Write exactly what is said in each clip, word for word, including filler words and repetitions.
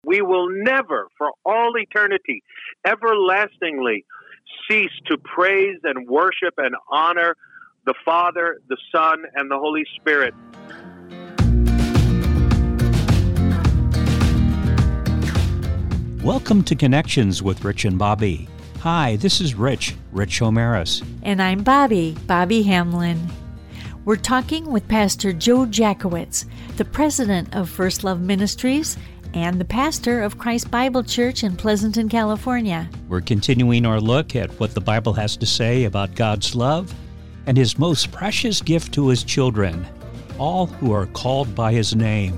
We will never, for all eternity, everlastingly cease to praise and worship and honor the Father, the Son, and the Holy Spirit. Welcome to Connections with Rich and Bobby. Hi, this is Rich, Rich Omaris. And I'm Bobby, Bobby Hamlin. We're talking with Pastor Joe Jackowitz, the president of First Love Ministries and the pastor of Christ Bible Church in Pleasanton, California. We're continuing our look at what the Bible has to say about God's love and His most precious gift to His children, all who are called by His name.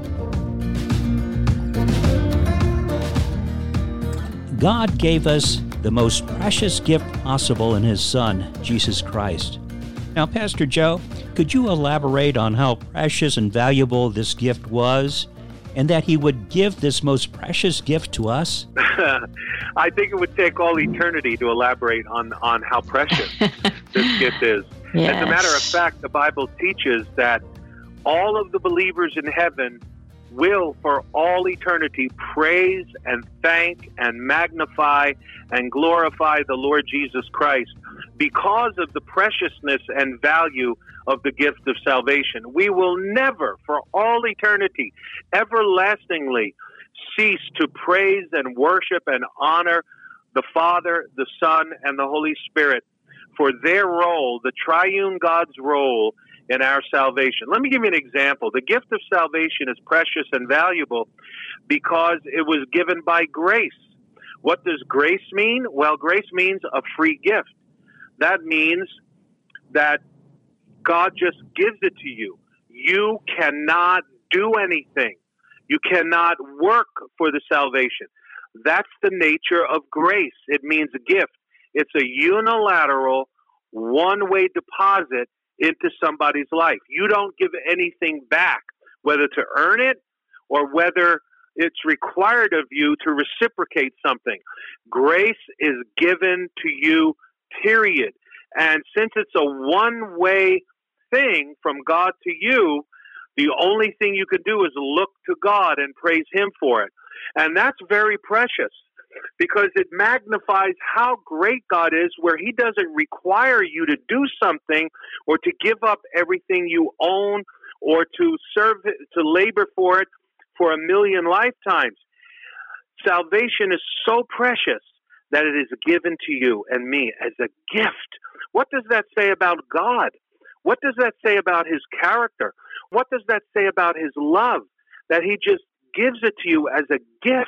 God gave us the most precious gift possible in His Son, Jesus Christ. Now, Pastor Joe, could you elaborate on how precious and valuable this gift was, and that He would give this most precious gift to us? I think it would take all eternity to elaborate on, on how precious this gift is. Yes. As a matter of fact, the Bible teaches that all of the believers in heaven will, for all eternity, praise and thank and magnify and glorify the Lord Jesus Christ because of the preciousness and value of the gift of salvation. We will never, for all eternity, everlastingly cease to praise and worship and honor the Father, the Son, and the Holy Spirit for their role, the triune God's role in our salvation. Let me give you an example. The gift of salvation is precious and valuable because it was given by grace. What does grace mean? Well, grace means a free gift. That means that God just gives it to you. You cannot do anything. You cannot work for the salvation. That's the nature of grace. It means a gift. It's a unilateral, one-way deposit into somebody's life. You don't give anything back, whether to earn it or whether it's required of you to reciprocate something. Grace is given to you, period. And since it's a one-way thing from God to you, the only thing you can do is look to God and praise Him for it. And that's very precious because it magnifies how great God is, where He doesn't require you to do something or to give up everything you own or to serve it, to labor for it for a million lifetimes. Salvation is so precious that it is given to you and me as a gift. What does that say about God? What does that say about His character? What does that say about His love? That He just gives it to you as a gift.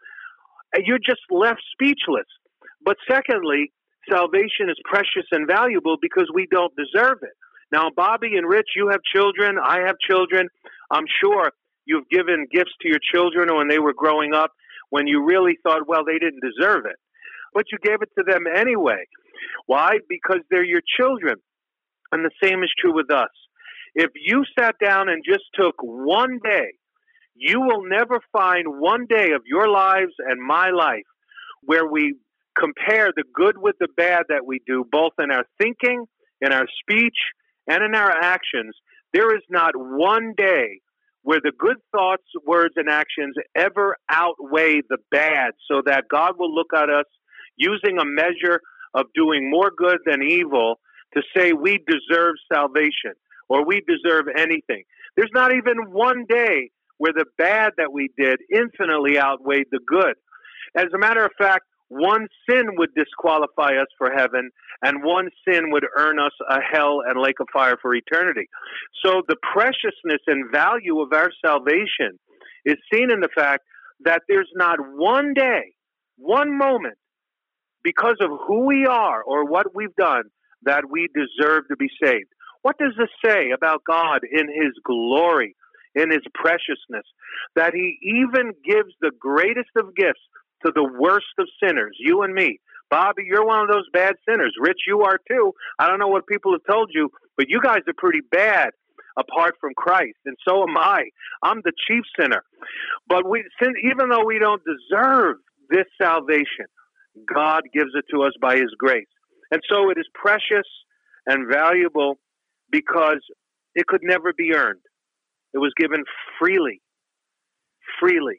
And you're just left speechless. But secondly, salvation is precious and valuable because we don't deserve it. Now, Bobby and Rich, you have children. I have children. I'm sure you've given gifts to your children when they were growing up when you really thought, well, they didn't deserve it. But you gave it to them anyway. Why? Because they're your children. And the same is true with us. If you sat down and just took one day, you will never find one day of your lives and my life where we compare the good with the bad that we do, both in our thinking, in our speech, and in our actions. There is not one day where the good thoughts, words, and actions ever outweigh the bad, so that God will look at us using a measure of doing more good than evil to say we deserve salvation or we deserve anything. There's not even one day where the bad that we did infinitely outweighed the good. As a matter of fact, one sin would disqualify us for heaven, and one sin would earn us a hell and lake of fire for eternity. So the preciousness and value of our salvation is seen in the fact that there's not one day, one moment, because of who we are or what we've done, that we deserve to be saved. What does this say about God in His glory, in His preciousness, that He even gives the greatest of gifts to the worst of sinners, you and me? Bobby, you're one of those bad sinners. Rich, you are too. I don't know what people have told you, but you guys are pretty bad apart from Christ, and so am I. I'm the chief sinner. But we, sin, even though we don't deserve this salvation, God gives it to us by His grace. And so it is precious and valuable because it could never be earned. It was given freely, freely.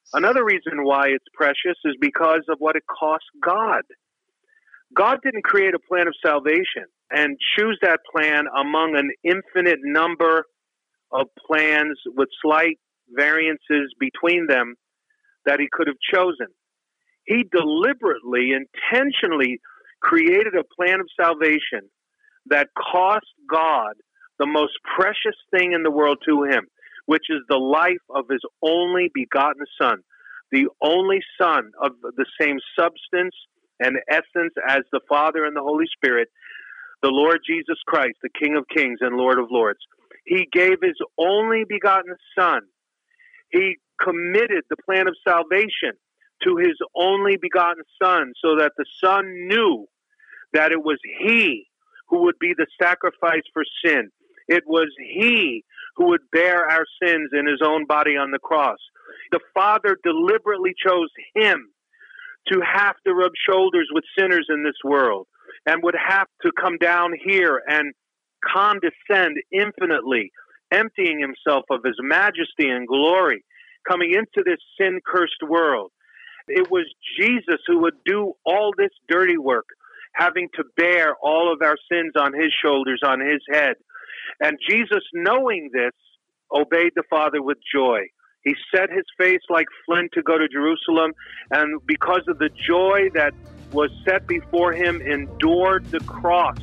Another reason why it's precious is because of what it cost God. God didn't create a plan of salvation and choose that plan among an infinite number of plans with slight variances between them that he could have chosen. He deliberately, intentionally created a plan of salvation that cost God the most precious thing in the world to him, which is the life of his only begotten Son, the only Son of the same substance and essence as the Father and the Holy Spirit, the Lord Jesus Christ, the King of Kings and Lord of Lords. He gave his only begotten Son. He committed the plan of salvation to his only begotten Son so that the Son knew that it was he who would be the sacrifice for sin. It was he who would bear our sins in his own body on the cross. The Father deliberately chose him to have to rub shoulders with sinners in this world and would have to come down here and condescend infinitely, emptying himself of his majesty and glory, coming into this sin-cursed world. It was Jesus who would do all this dirty work, having to bear all of our sins on his shoulders, on his head. And Jesus, knowing this, obeyed the Father with joy. He set his face like flint to go to Jerusalem, and because of the joy that was set before him, endured the cross.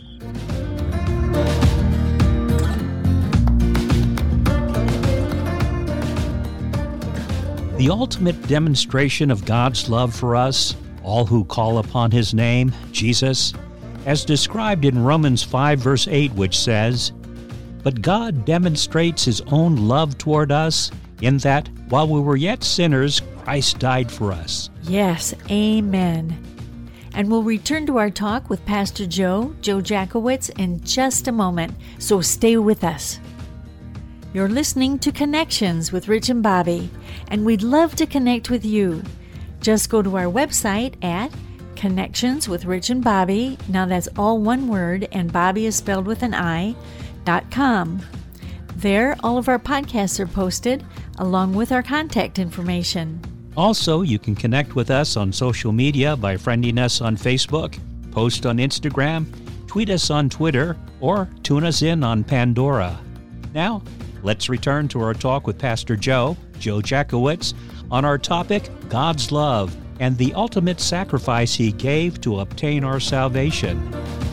The ultimate demonstration of God's love for us, all who call upon his name, Jesus, as described in Romans five, verse eight, which says, "But God demonstrates his own love toward us, in that, while we were yet sinners, Christ died for us." Yes, amen. And we'll return to our talk with Pastor Joe, Joe Jackowitz, in just a moment, so stay with us. You're listening to Connections with Rich and Bobby, and we'd love to connect with you. Just go to our website at Connections with Rich and Bobby, now that's all one word, and Bobby is spelled with an I, dot com. There, all of our podcasts are posted, along with our contact information. Also, you can connect with us on social media by friending us on Facebook, post on Instagram, tweet us on Twitter, or tune us in on Pandora. Now, let's return to our talk with Pastor Joe, Joe Jackowitz, on our topic, God's love and the ultimate sacrifice he gave to obtain our salvation.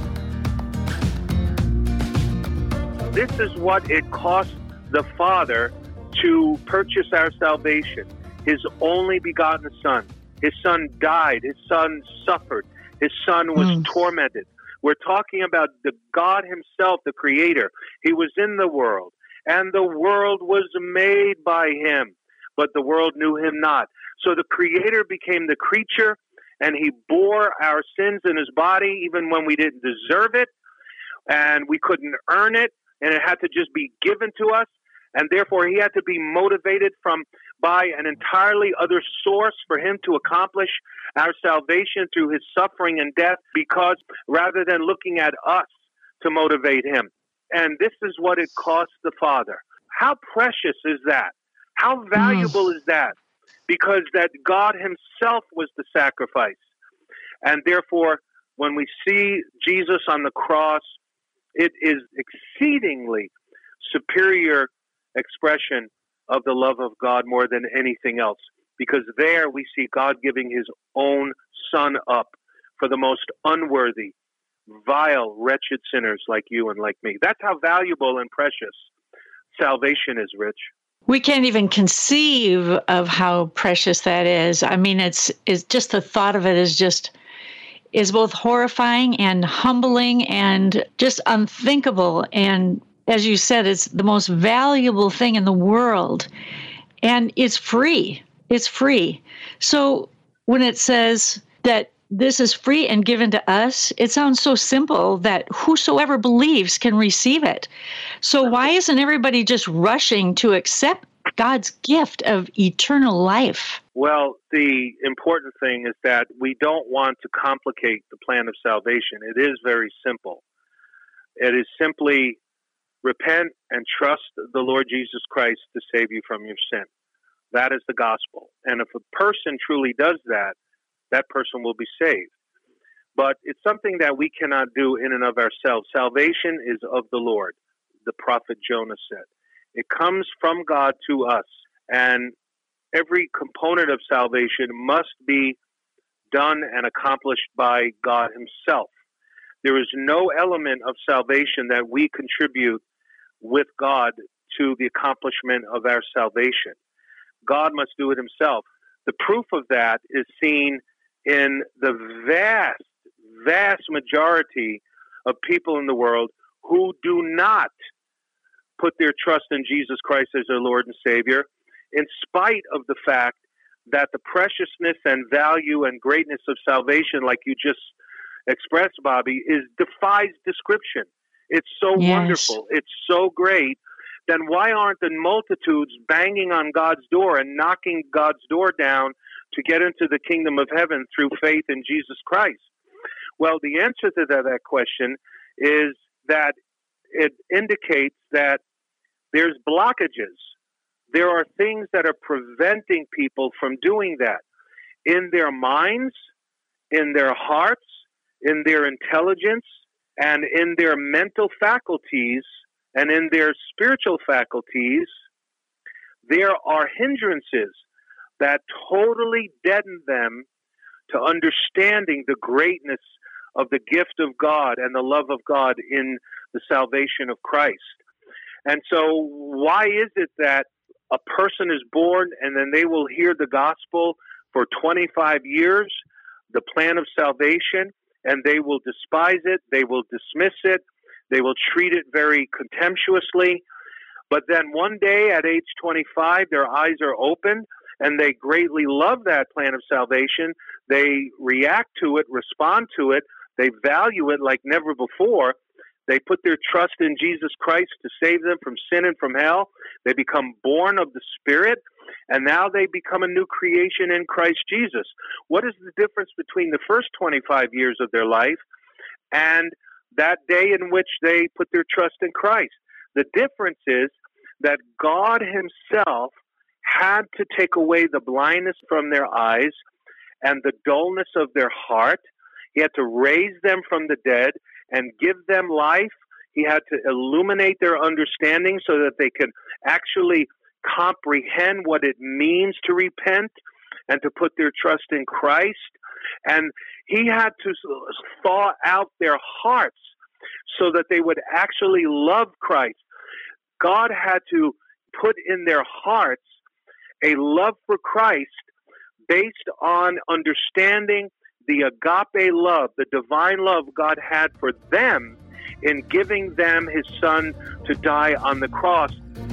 This is what it cost the Father to purchase our salvation. His only begotten Son. His Son died. His Son suffered. His Son was mm. tormented. We're talking about the God himself, the Creator. He was in the world, and the world was made by him, but the world knew him not. So the Creator became the creature, and he bore our sins in his body even when we didn't deserve it, and we couldn't earn it, and it had to just be given to us. And therefore, he had to be motivated from by an entirely other source for him to accomplish our salvation through his suffering and death, because rather than looking at us to motivate him. And this is what it cost the Father. How precious is that? How valuable mm. is that? Because that God himself was the sacrifice. And therefore, when we see Jesus on the cross, it is exceedingly superior expression of the love of God more than anything else, because there we see God giving his own Son up for the most unworthy, vile, wretched sinners like you and like me. That's how valuable and precious salvation is, Rich. We can't even conceive of how precious that is. I mean, it's, it's just the thought of it is just is both horrifying and humbling and just unthinkable. And as you said, it's the most valuable thing in the world, and it's free. It's free. So when it says that this is free and given to us, it sounds so simple that whosoever believes can receive it. So why isn't everybody just rushing to accept God's gift of eternal life? Well, the important thing is that we don't want to complicate the plan of salvation. It is very simple. It is simply repent and trust the Lord Jesus Christ to save you from your sin. That is the gospel. And if a person truly does that, that person will be saved. But it's something that we cannot do in and of ourselves. Salvation is of the Lord, the prophet Jonah said. It comes from God to us. And every component of salvation must be done and accomplished by God himself. There is no element of salvation that we contribute with God to the accomplishment of our salvation. God must do it himself. The proof of that is seen in the vast, vast majority of people in the world who do not put their trust in Jesus Christ as their Lord and Savior, in spite of the fact that the preciousness and value and greatness of salvation, like you just expressed, Bobby, is defies description. It's so Yes. wonderful. It's so great. Then why aren't the multitudes banging on God's door and knocking God's door down to get into the kingdom of heaven through faith in Jesus Christ? Well, the answer to that, that question is that it indicates that there's blockages. There are things that are preventing people from doing that in their minds, in their hearts, in their intelligence, and in their mental faculties, and in their spiritual faculties. There are hindrances that totally deaden them to understanding the greatness of the gift of God and the love of God in the salvation of Christ. And so why is it that a person is born and then they will hear the gospel for twenty-five years, the plan of salvation, and they will despise it, they will dismiss it, they will treat it very contemptuously. But then one day at age twenty-five, their eyes are opened and they greatly love that plan of salvation. They react to it, respond to it, they value it like never before. They put their trust in Jesus Christ to save them from sin and from hell. They become born of the Spirit, and now they become a new creation in Christ Jesus. What is the difference between the first twenty-five years of their life and that day in which they put their trust in Christ? The difference is that God himself had to take away the blindness from their eyes and the dullness of their heart. He had to raise them from the dead and give them life. He had to illuminate their understanding so that they could actually comprehend what it means to repent and to put their trust in Christ. And he had to thaw out their hearts so that they would actually love Christ. God had to put in their hearts a love for Christ based on understanding the agape love, the divine love God had for them in giving them his son to die on the cross.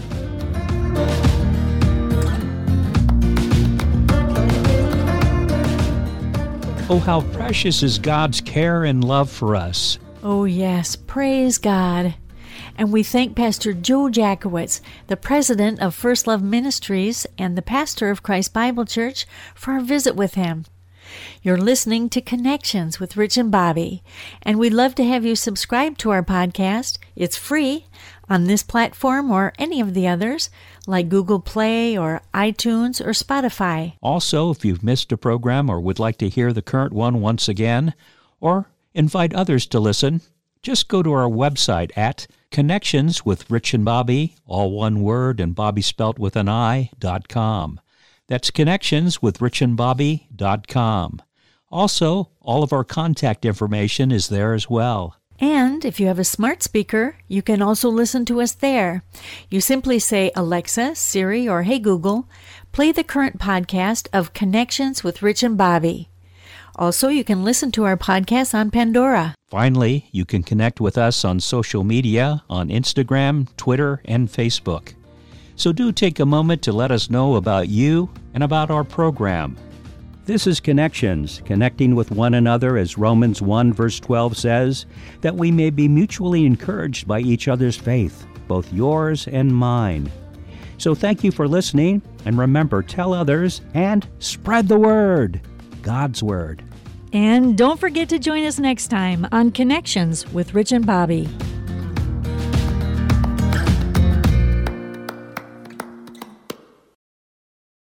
Oh, how precious is God's care and love for us. Oh, yes. Praise God. And we thank Pastor Joe Jackowitz, the president of First Love Ministries and the pastor of Christ Bible Church, for our visit with him. You're listening to Connections with Rich and Bobby, and we'd love to have you subscribe to our podcast. It's free on this platform or any of the others, like Google Play or iTunes or Spotify. Also, if you've missed a program or would like to hear the current one once again, or invite others to listen, just go to our website at Connections with Rich and Bobby, all one word and Bobby spelt with an I, dot com. That's Connections with Rich and Bobby dot com. Also, all of our contact information is there as well. And if you have a smart speaker, you can also listen to us there. You simply say, Alexa, Siri, or Hey Google, play the current podcast of Connections with Rich and Bobby. Also, you can listen to our podcast on Pandora. Finally, you can connect with us on social media on Instagram, Twitter, and Facebook. So do take a moment to let us know about you and about our program. This is Connections, connecting with one another, as Romans one verse twelve says, that we may be mutually encouraged by each other's faith, both yours and mine. So thank you for listening, and remember, tell others and spread the word, God's word. And don't forget to join us next time on Connections with Rich and Bobby.